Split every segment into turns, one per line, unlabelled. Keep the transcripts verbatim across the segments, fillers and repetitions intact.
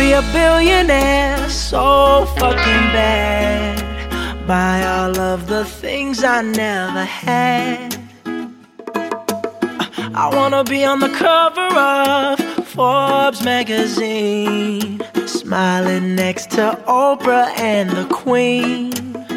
be a billionaire so fucking bad. Buy all of the things I never had. I wanna be on the cover of Forbes magazine, smiling next to Oprah and the Queen.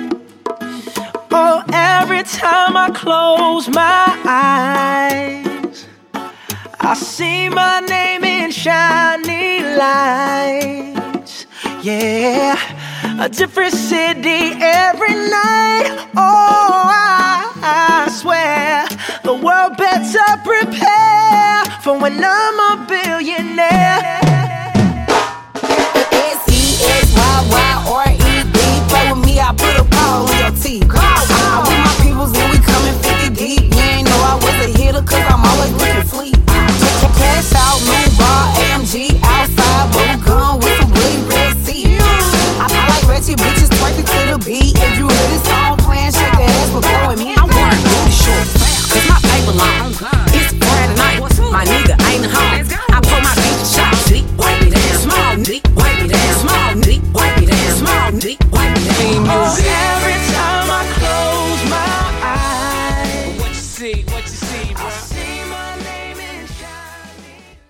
Oh, every time I close my eyes, I see my name in shiny lights. Yeah, a different city every night. Oh, I, I swear the world better prepare for when I'm a billionaire.